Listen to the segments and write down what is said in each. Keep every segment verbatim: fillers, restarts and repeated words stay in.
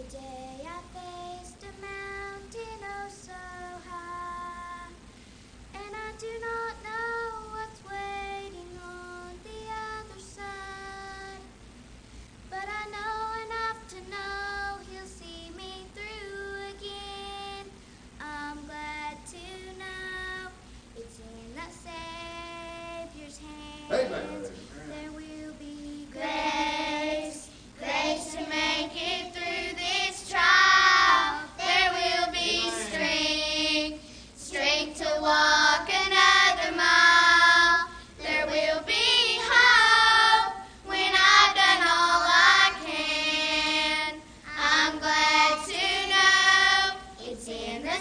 day I faced a mountain oh so high, and I do not know what's waiting on the other side, but I know enough to know He'll see me through again. I'm glad to know it's in the Savior's hands. There will be grace, grace to make it through this trial. There will be strength, strength to walk another mile. There will be hope when I've done all I can. I'm glad to know it's in the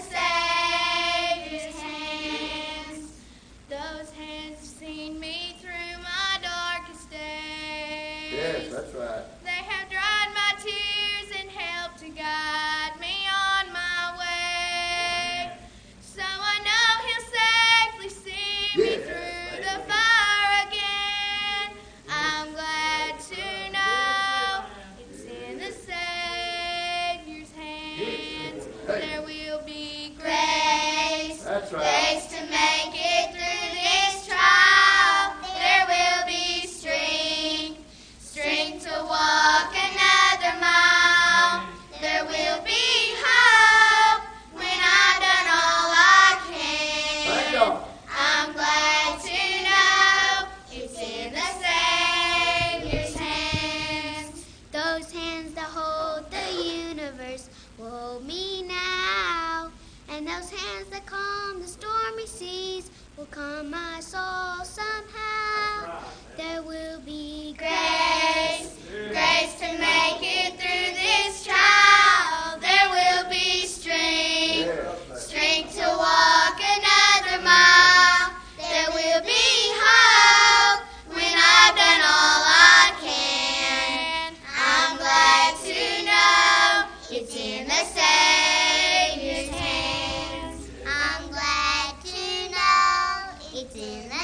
Savior's hands. Those hands have seen me through my darkest days. Yes, that's right. They have dried my tears and helped to guide me on my way. So I know He'll safely see me Yes. through the fire again. I'm glad to know it's in the Savior's hands. There will be grace, That's right. grace to make it through this trial. There will be strength, strength to walk another mile. There will be hope when I've done all I Thank can. God. I'm glad to know it's in the Savior's hands. Those hands that hold the universe will hold me now, and those hands that calm the stormy seas will calm my soul somehow. There will be grace, grace to make it through this trial. There will be strength, Yes. strength to walk another mile. There will be hope when I've done all I can. I'm glad to know it's in the Savior's hands. I'm glad to know it's in the